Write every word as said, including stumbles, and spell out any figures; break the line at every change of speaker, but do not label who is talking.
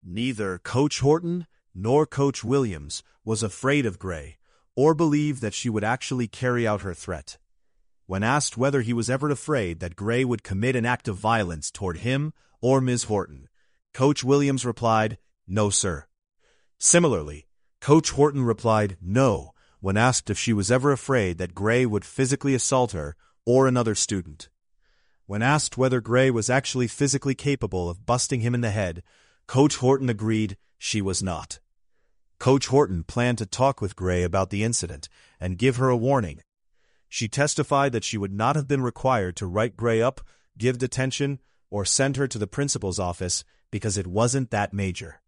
Neither Coach Horton nor Coach Williams was afraid of Gray, or believed that she would actually carry out her threat. When asked whether he was ever afraid that Gray would commit an act of violence toward him or Miz Horton, Coach Williams replied, "No, sir." Similarly, Coach Horton replied, "No," when asked if she was ever afraid that Gray would physically assault her or another student. When asked whether Gray was actually physically capable of busting him in the head, Coach Horton agreed she was not. Coach Horton planned to talk with Gray about the incident and give her a warning. She testified that she would not have been required to write Gray up, give detention, or send her to the principal's office because it wasn't that major.